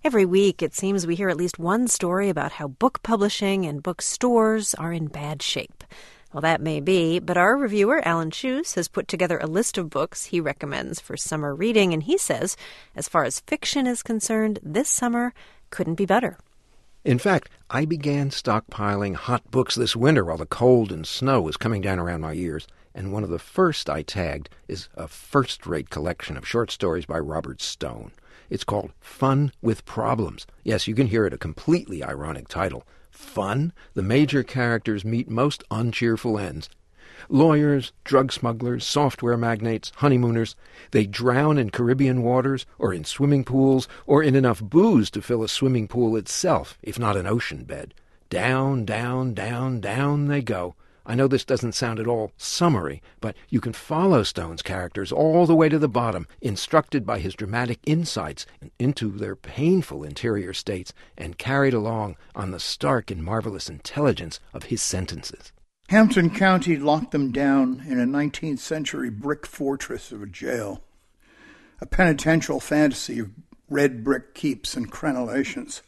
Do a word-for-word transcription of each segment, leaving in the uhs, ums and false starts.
Every week, it seems we hear at least one story about how book publishing and bookstores are in bad shape. Well, that may be, but our reviewer, Alan Shoes, has put together a list of books he recommends for summer reading, and he says, as far as fiction is concerned, this summer couldn't be better. In fact, I began stockpiling hot books this winter while the cold and snow was coming down around my ears, and one of the first I tagged is a first-rate collection of short stories by Robert Stone. It's called Fun with Problems. Yes, you can hear it, a completely ironic title. Fun? The major characters meet most uncheerful ends. Lawyers, drug smugglers, software magnates, honeymooners, they drown in Caribbean waters or in swimming pools or in enough booze to fill a swimming pool itself, if not an ocean bed. Down, down, down, down they go. I know this doesn't sound at all summery, but you can follow Stone's characters all the way to the bottom, instructed by his dramatic insights into their painful interior states and carried along on the stark and marvelous intelligence of his sentences. Hampton County locked them down in a nineteenth century brick fortress of a jail, a penitential fantasy of red brick keeps and crenellations.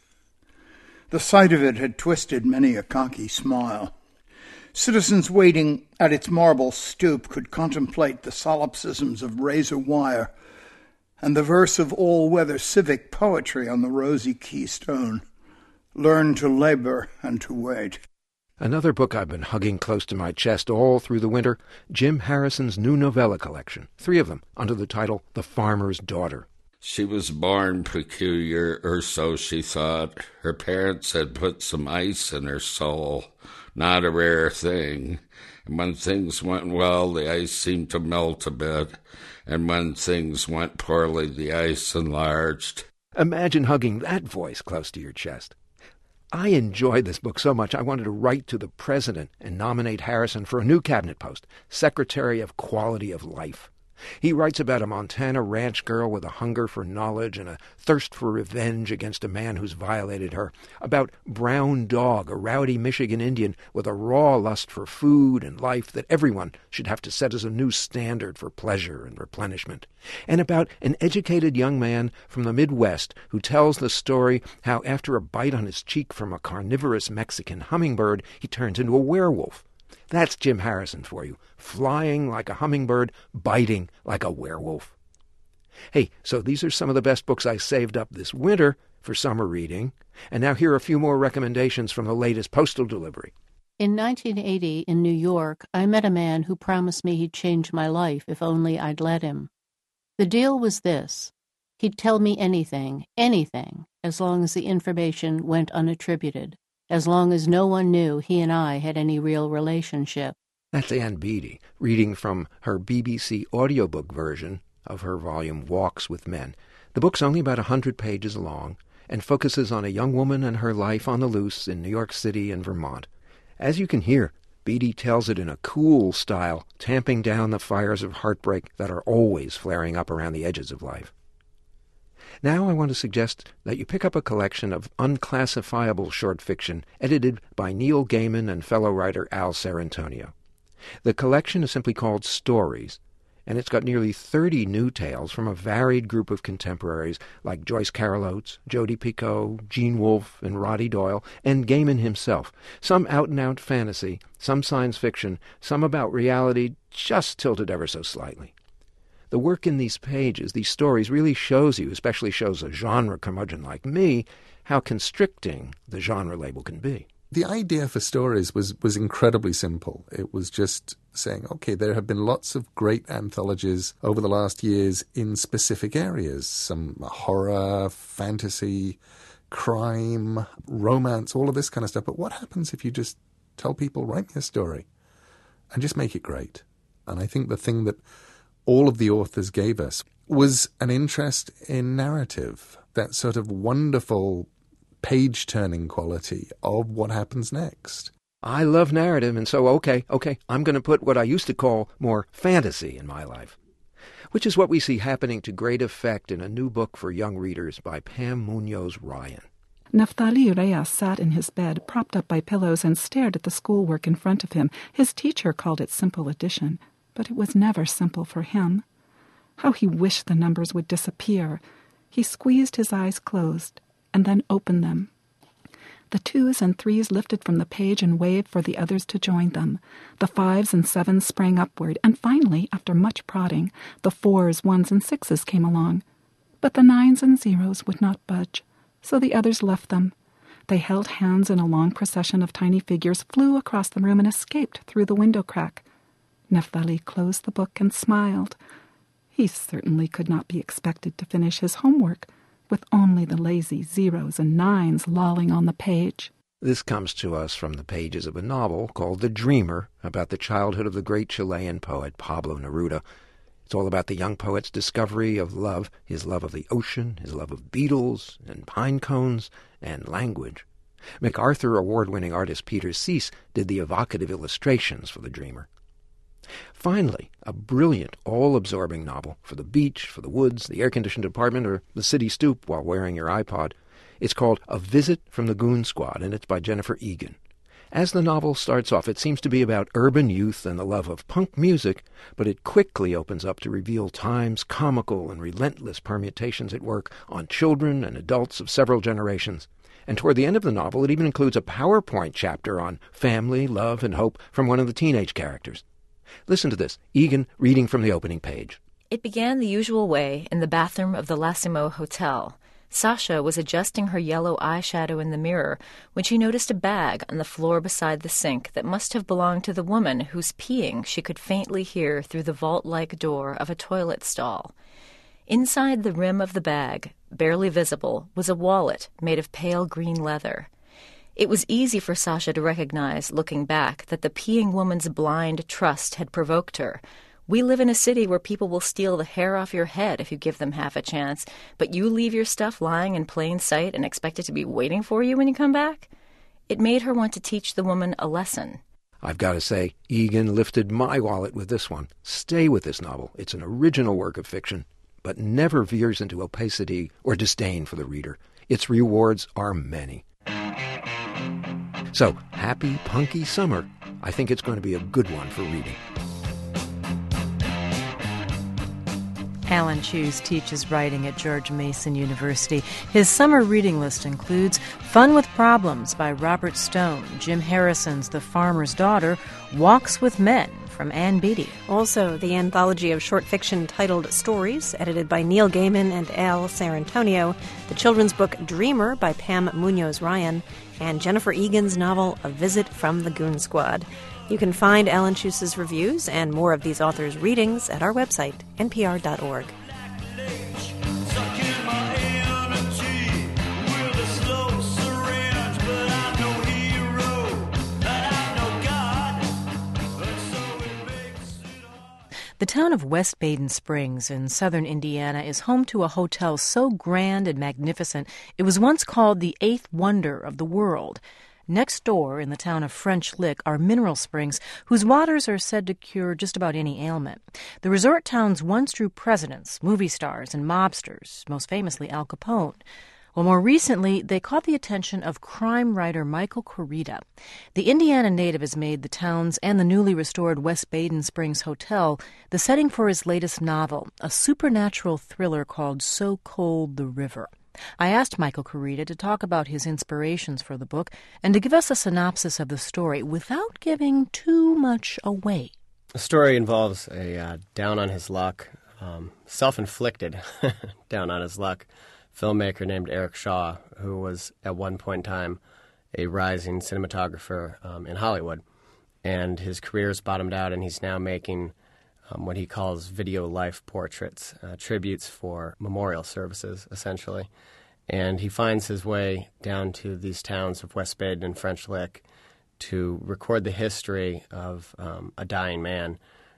The sight of it had twisted many a cocky smile. Citizens waiting at its marble stoop could contemplate the solipsisms of razor wire and the verse of all-weather civic poetry on the rosy keystone. Learn to labor and to wait. Another book I've been hugging close to my chest all through the winter, Jim Harrison's new novella collection, three of them, under the title The Farmer's Daughter. She was born peculiar, or so she thought. Her parents had put some ice in her soul, not a rare thing. And when things went well, the ice seemed to melt a bit. And when things went poorly, the ice enlarged. Imagine hugging that voice close to your chest. I enjoyed this book so much I wanted to write to the president and nominate Harrison for a new cabinet post, Secretary of Quality of Life. He writes about a Montana ranch girl with a hunger for knowledge and a thirst for revenge against a man who's violated her, about Brown Dog, a rowdy Michigan Indian with a raw lust for food and life that everyone should have to set as a new standard for pleasure and replenishment, and about an educated young man from the Midwest who tells the story how after a bite on his cheek from a carnivorous Mexican hummingbird, he turns into a werewolf. That's Jim Harrison for you, flying like a hummingbird, biting like a werewolf. Hey, so these are some of the best books I saved up this winter for summer reading, and now here are a few more recommendations from the latest postal delivery. In nineteen eighty, in New York, I met a man who promised me he'd change my life if only I'd let him. The deal was this. He'd tell me anything, anything, as long as the information went unattributed. As long as no one knew he and I had any real relationship. That's Ann Beattie, reading from her B B C audiobook version of her volume Walks with Men. The book's only about a hundred pages long and focuses on a young woman and her life on the loose in New York City and Vermont. As you can hear, Beattie tells it in a cool style, tamping down the fires of heartbreak that are always flaring up around the edges of life. Now I want to suggest that you pick up a collection of unclassifiable short fiction edited by Neil Gaiman and fellow writer Al Serentonio. The collection is simply called Stories, and it's got nearly thirty new tales from a varied group of contemporaries like Joyce Carol Oates, Jodi Picoult, Gene Wolfe, and Roddy Doyle, and Gaiman himself. Some out-and-out fantasy, some science fiction, some about reality, just tilted ever so slightly. The work in these pages, these stories, really shows you, especially shows a genre curmudgeon like me, how constricting the genre label can be. The idea for Stories was, was incredibly simple. It was just saying, okay, there have been lots of great anthologies over the last years in specific areas, some horror, fantasy, crime, romance, all of this kind of stuff. But what happens if you just tell people, write me a story and just make it great? And I think the thing that all of the authors gave us was an interest in narrative, that sort of wonderful page-turning quality of what happens next. I love narrative, and so, okay, okay, I'm going to put what I used to call more fantasy in my life, which is what we see happening to great effect in a new book for young readers by Pam Munoz Ryan. Naftali Reyes sat in his bed, propped up by pillows, and stared at the schoolwork in front of him. His teacher called it simple addition, but it was never simple for him. How he wished the numbers would disappear. He squeezed his eyes closed. and then opened them. The twos and threes lifted from the page and waved for the others to join them. The fives and sevens sprang upward, and finally, after much prodding, the fours, ones, and sixes came along. But the nines and zeros would not budge, so the others left them. They held hands and a long procession of tiny figures flew across the room and escaped through the window crack. Naphtali closed the book and smiled. He certainly could not be expected to finish his homework, with only the lazy zeros and nines lolling on the page. This comes to us from the pages of a novel called The Dreamer, about the childhood of the great Chilean poet Pablo Neruda. It's all about the young poet's discovery of love, his love of the ocean, his love of beetles and pine cones and language. MacArthur Award-winning artist Peter Seese did the evocative illustrations for The Dreamer. Finally, a brilliant, all-absorbing novel for the beach, for the woods, the air-conditioned apartment, or the city stoop while wearing your iPod. It's called A Visit from the Goon Squad, and it's by Jennifer Egan. As the novel starts off, it seems to be about urban youth and the love of punk music, but it quickly opens up to reveal time's comical and relentless permutations at work on children and adults of several generations. And toward the end of the novel, it even includes a PowerPoint chapter on family, love, and hope from one of the teenage characters. Listen to this, Egan reading from the opening page. It began the usual way in the bathroom of the Lassimo Hotel. Sasha was adjusting her yellow eyeshadow in the mirror when she noticed a bag on the floor beside the sink that must have belonged to the woman whose peeing she could faintly hear through the vault-like door of a toilet stall. Inside the rim of the bag, barely visible, was a wallet made of pale green leather. It was easy for Sasha to recognize, looking back, that the peeing woman's blind trust had provoked her. We live in a city where people will steal the hair off your head if you give them half a chance, but you leave your stuff lying in plain sight and expect it to be waiting for you when you come back? It made her want to teach the woman a lesson. I've got to say, Egan lifted my wallet with this one. Stay with this novel. It's an original work of fiction, but never veers into opacity or disdain for the reader. Its rewards are many. So, happy, punky summer. I think it's going to be a good one for reading. Alan Cheuse teaches writing at George Mason University. His summer reading list includes Fun with Problems by Robert Stone, Jim Harrison's The Farmer's Daughter, Walks with Men from Ann Beattie. Also, the anthology of short fiction titled Stories, edited by Neil Gaiman and Al Sarantonio, the children's book Dreamer by Pam Munoz-Ryan, and Jennifer Egan's novel A Visit from the Goon Squad. You can find Alan Cheuse's reviews and more of these authors' readings at our website, N P R dot org. The town of West Baden Springs in southern Indiana is home to a hotel so grand and magnificent it was once called the eighth wonder of the world. Next door, in the town of French Lick, are mineral springs whose waters are said to cure just about any ailment. The resort towns once drew presidents, movie stars, and mobsters, most famously Al Capone. Well, more recently, they caught the attention of crime writer Michael Kurita. The Indiana native has made the town's and the newly restored West Baden Springs Hotel the setting for his latest novel, a supernatural thriller called So Cold the River. I asked Michael Kurita to talk about his inspirations for the book and to give us a synopsis of the story without giving too much away. The story involves a uh, down-on-his-luck, um, self-inflicted down-on-his-luck filmmaker named Eric Shaw, who was at one point in time a rising cinematographer um, in Hollywood. And his career's bottomed out, and he's now making um, what he calls video life portraits, uh, tributes for memorial services, essentially. And he finds his way down to these towns of West Baden and French Lick to record the history of um, a dying man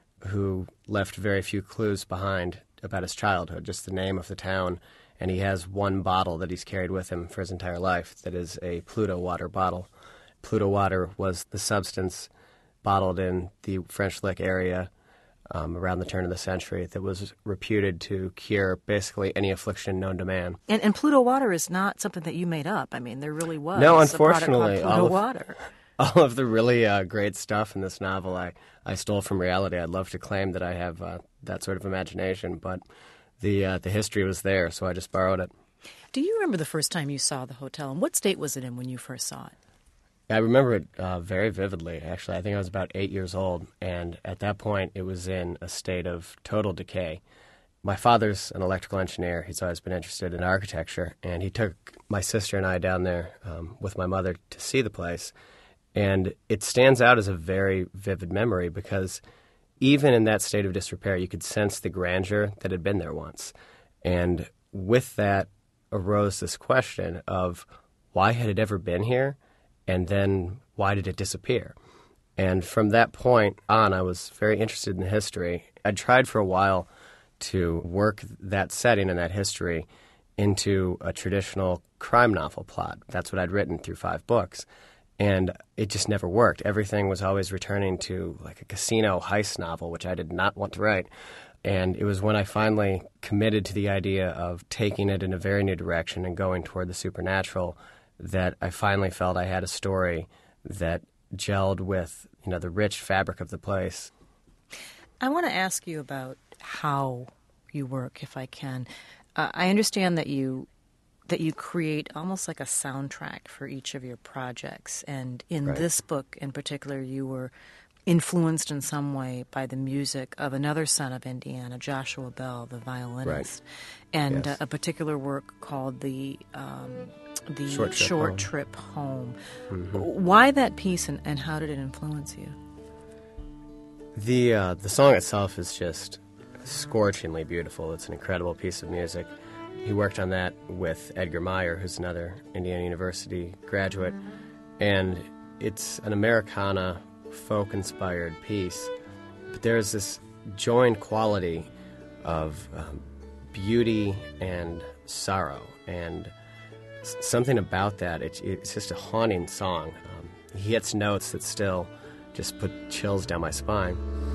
who left very few clues behind about his childhood, just the name of the town. And he has one bottle that he's carried with him for his entire life that is a Pluto water bottle. Pluto water was the substance bottled in the French Lick area um, around the turn of the century that was reputed to cure basically any affliction known to man. And, and Pluto water is not something that you made up. I mean, there really was no, a unfortunately, product called Pluto all of, water. All of the really uh, great stuff in this novel I, I stole from reality. I'd love to claim that I have uh, that sort of imagination, but the uh, the history was there, so I just borrowed it. Do you remember the first time you saw the hotel, and what state was it in when you first saw it? I remember it uh, very vividly, actually. I think I was about eight years old, and at that point it was in a state of total decay. My father's an electrical engineer. He's always been interested in architecture, and he took my sister and I down there um, with my mother to see the place. And it stands out as a very vivid memory because even in that state of disrepair, you could sense the grandeur that had been there once. And with that arose this question of why had it ever been here, and then why did it disappear? And from that point on, I was very interested in the history. I tried for a while to work that setting and that history into a traditional crime novel plot. That's what I'd written through five books. And it just never worked. Everything was always returning to like a casino heist novel, which I did not want to write. And it was when I finally committed to the idea of taking it in a very new direction and going toward the supernatural that I finally felt I had a story that gelled with, you know, the rich fabric of the place. I want to ask you about how you work, if I can. Uh, I understand that you that you create almost like a soundtrack for each of your projects. And in Right. this book in particular, you were influenced in some way by the music of another son of Indiana, Joshua Bell, the violinist, and Yes. uh, a particular work called the um, the Short Trip Short Home. Trip Home. Mm-hmm. Why that piece, and, and how did it influence you? The uh, the song itself is just scorchingly beautiful. It's an incredible piece of music. He worked on that with Edgar Meyer, who's another Indiana University graduate, and it's an Americana folk-inspired piece. But there's this joined quality of um, beauty and sorrow, and s- something about that, it, it's just a haunting song. Um, he hits notes that still just put chills down my spine.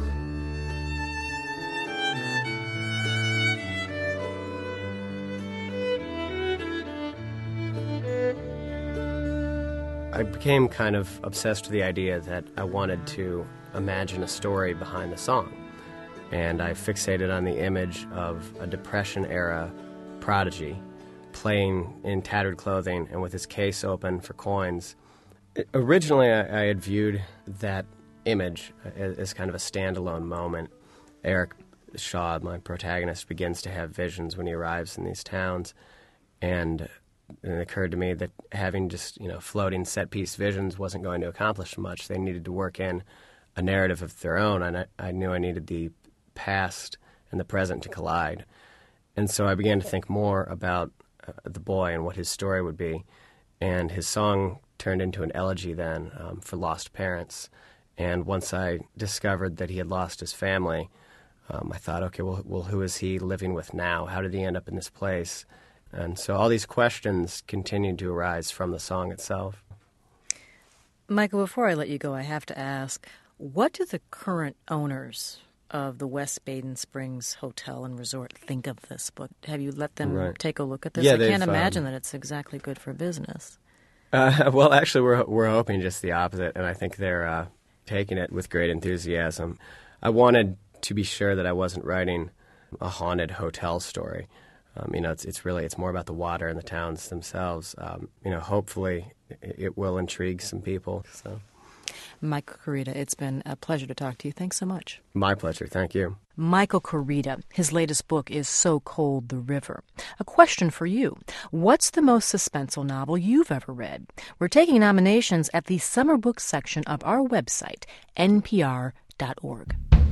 I became kind of obsessed with the idea that I wanted to imagine a story behind the song. And I fixated on the image of a Depression-era prodigy playing in tattered clothing and with his case open for coins. Originally, I, I had viewed that image as, as kind of a standalone moment. Eric Shaw, my protagonist, begins to have visions when he arrives in these towns, and And it occurred to me that having just, you know, floating set-piece visions wasn't going to accomplish much. They needed to work in a narrative of their own, and I, I knew I needed the past and the present to collide. And so I began to think more about uh, the boy and what his story would be. And his song turned into an elegy then um, for lost parents. And once I discovered that he had lost his family, um, I thought, okay, well, well, who is he living with now? How did he end up in this place? And so all these questions continued to arise from the song itself. Michael, before I let you go, I have to ask, what do the current owners of the West Baden Springs Hotel and Resort think of this book? Have you let them Right. take a look at this? Yeah, I can't they've, imagine um, that it's exactly good for business. Uh, well, actually, we're we're hoping just the opposite, and I think they're uh, taking it with great enthusiasm. I wanted to be sure that I wasn't writing a haunted hotel story. Um, you know, it's it's really it's more about the water and the towns themselves. Um, you know, hopefully it, it will intrigue some people. So, Michael Kurita, it's been a pleasure to talk to you. Thanks so much. my pleasure. Thank you. Michael Kurita, his latest book is So Cold the River. A question for you. What's the most suspenseful novel you've ever read? We're taking nominations at the summer book section of our website, N P R dot org.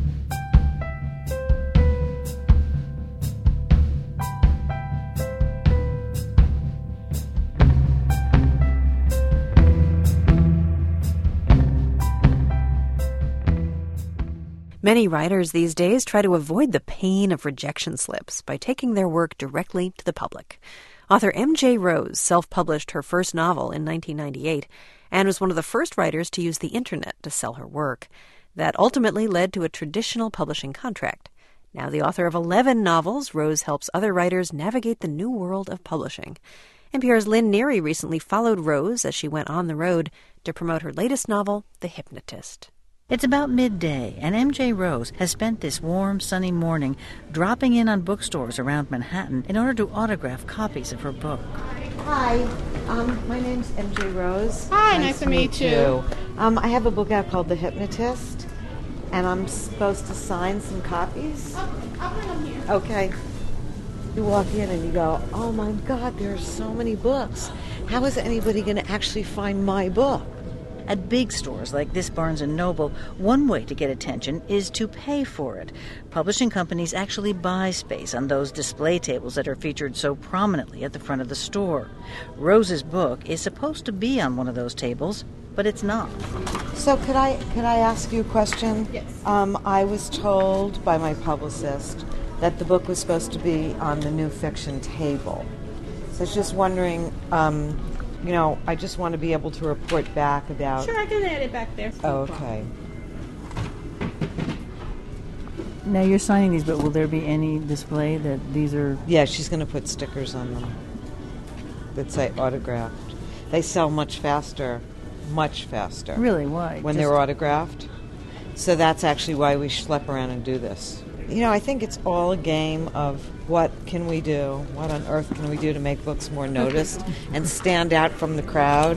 Many writers these days try to avoid the pain of rejection slips by taking their work directly to the public. Author M J Rose self-published her first novel in nineteen ninety-eight and was one of the first writers to use the internet to sell her work. That ultimately led to a traditional publishing contract. Now the author of eleven novels, Rose helps other writers navigate the new world of publishing. N P R's Lynn Neary recently followed Rose as she went on the road to promote her latest novel, The Hypnotist. It's about midday, and M J Rose has spent this warm, sunny morning dropping in on bookstores around Manhattan in order to autograph copies of her book. Hi, um, my name's M J Rose. Hi, nice, nice to meet you. you. Um, I have a book out called The Hypnotist, and I'm supposed to sign some copies. Oh, I'll bring them here. Okay. You walk in and you go, oh my God, there are so many books. How is anybody going to actually find my book? At big stores like this Barnes and Noble, one way to get attention is to pay for it. Publishing companies actually buy space on those display tables that are featured so prominently at the front of the store. Rose's book is supposed to be on one of those tables, but it's not. So could I could I ask you a question? Yes. Um, I was told by my publicist that the book was supposed to be on the new fiction table. So I was just wondering, um, you know, I just want to be able to report back about... Sure, I can add it back there. Oh, okay. Now you're signing these, but will there be any display that these are... Yeah, she's going to put stickers on them that say autographed. They sell much faster, much faster. Really? Why? When Just... they're autographed. So that's actually why we schlep around and do this. You know, I think it's all a game of what can we do, what on earth can we do to make books more noticed and stand out from the crowd.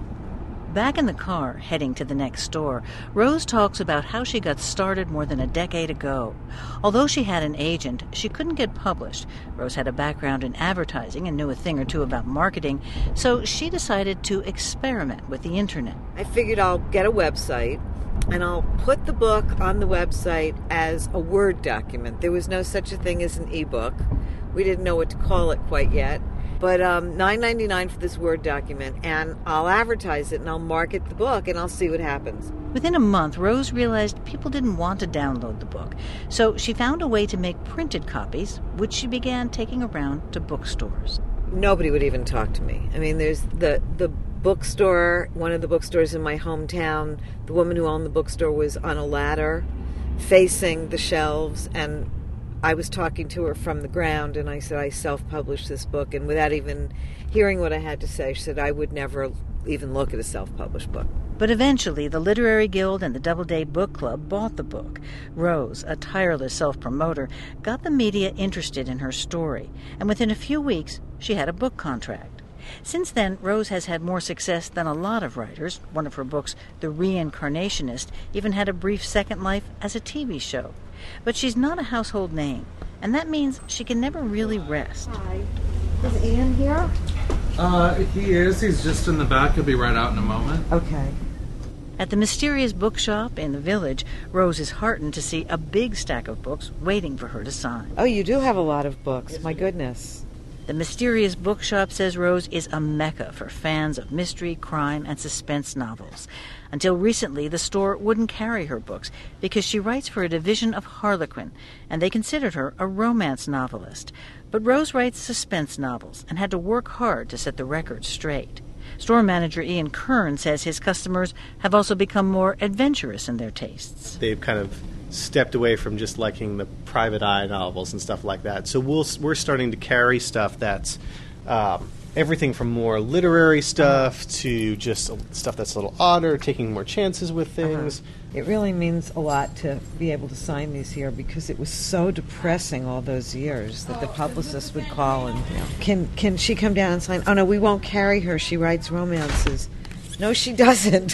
Back in the car, heading to the next store, Rose talks about how she got started more than a decade ago. Although she had an agent, she couldn't get published. Rose had a background in advertising and knew a thing or two about marketing, so she decided to experiment with the internet. I figured I'll get a website, and I'll put the book on the website as a Word document. There was no such a thing as an e-book. We didn't know what to call it quite yet. But um, nine ninety-nine for this Word document, and I'll advertise it, and I'll market the book, and I'll see what happens. Within a month, Rose realized people didn't want to download the book, so she found a way to make printed copies, which she began taking around to bookstores. Nobody would even talk to me. I mean, there's the, the bookstore, one of the bookstores in my hometown. The woman who owned the bookstore was on a ladder facing the shelves, and I was talking to her from the ground, and I said, I self-published this book, and without even hearing what I had to say, she said I would never even look at a self-published book. But eventually, the Literary Guild and the Doubleday Book Club bought the book. Rose, a tireless self-promoter, got the media interested in her story, and within a few weeks, she had a book contract. Since then, Rose has had more success than a lot of writers. One of her books, The Reincarnationist, even had a brief second life as a T V show. But she's not a household name, and that means she can never really rest. Hi. Is Ian here? Uh, he is. He's just in the back. He'll be right out in a moment. Okay. At the mysterious bookshop in the village, Rose is heartened to see a big stack of books waiting for her to sign. Oh, you do have a lot of books. Yes, my goodness. The mysterious bookshop, says Rose, is a mecca for fans of mystery, crime, and suspense novels. Until recently, the store wouldn't carry her books because she writes for a division of Harlequin, and they considered her a romance novelist. But Rose writes suspense novels and had to work hard to set the record straight. Store manager Ian Kern says his customers have also become more adventurous in their tastes. They've kind of stepped away from just liking the private eye novels and stuff like that. So we'll, we're starting to carry stuff that's um, everything from more literary stuff uh-huh. to just stuff that's a little odder, taking more chances with things. Uh-huh. It really means a lot to be able to sign these here because it was so depressing all those years that the publicist would call and, you know, can can she come down and sign? Oh, no, we won't carry her. She writes romances. No, she doesn't.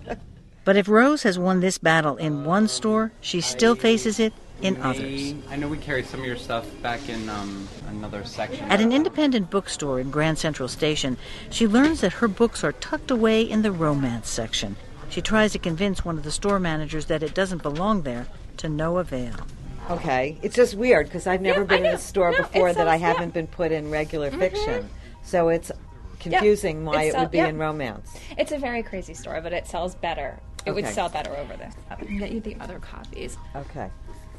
But if Rose has won this battle in one store, she still faces it in others. I know we carry some of your stuff back in um, another section. At an independent bookstore in Grand Central Station, she learns that her books are tucked away in the romance section. She tries to convince one of the store managers that it doesn't belong there, to no avail. Okay. It's just weird because I've never yeah, been in a store no, before sells, that I haven't yeah. been put in regular mm-hmm. fiction. So it's confusing yep. why it, it sell, would be yep. in romance. It's a very crazy store, but it sells better. It okay. would sell better over there. I can get you the other copies. Okay.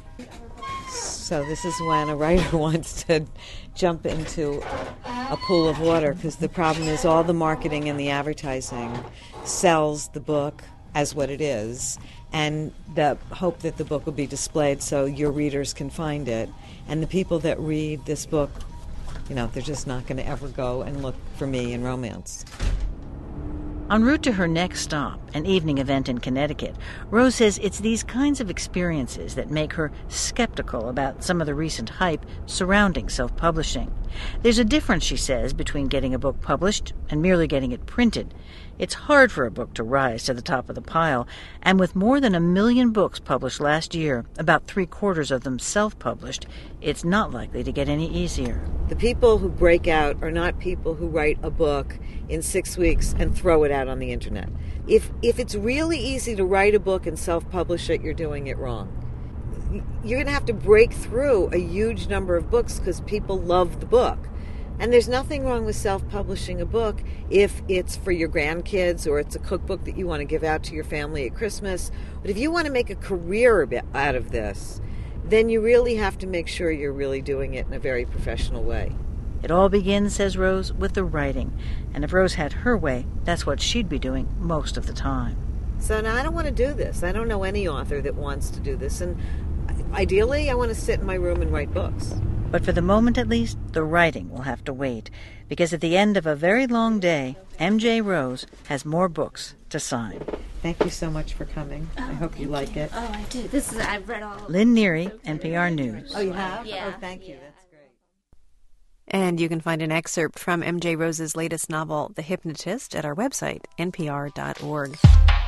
So this is when a writer wants to jump into a pool of water because the problem is all the marketing and the advertising sells the book as what it is, and the hope that the book will be displayed so your readers can find it. And the people that read this book, you know, they're just not going to ever go and look for me in romance. En route to her next stop, an evening event in Connecticut, Rose says it's these kinds of experiences that make her skeptical about some of the recent hype surrounding self-publishing. There's a difference, she says, between getting a book published and merely getting it printed. It's hard for a book to rise to the top of the pile, and with more than a million books published last year, about three-quarters of them self-published, it's not likely to get any easier. The people who break out are not people who write a book in six weeks and throw it out on the internet. If if it's really easy to write a book and self-publish it, you're doing it wrong. You're going to have to break through a huge number of books because people love the book. And there's nothing wrong with self-publishing a book if it's for your grandkids or it's a cookbook that you want to give out to your family at Christmas. But if you want to make a career out of this, then you really have to make sure you're really doing it in a very professional way. It all begins, says Rose, with the writing. And if Rose had her way, that's what she'd be doing most of the time. So now I don't want to do this. I don't know any author that wants to do this. And ideally, I want to sit in my room and write books. But for the moment, at least, the writing will have to wait. Because at the end of a very long day, M J Rose has more books to sign. Thank you so much for coming. Oh, I hope you like you. it. Oh, I do. This is, I've read all of it. Lynn Neary, N P R News. Oh, you have? Yeah. Oh, thank you. That's great. And you can find an excerpt from M J Rose's latest novel, The Hypnotist, at our website, N P R dot org.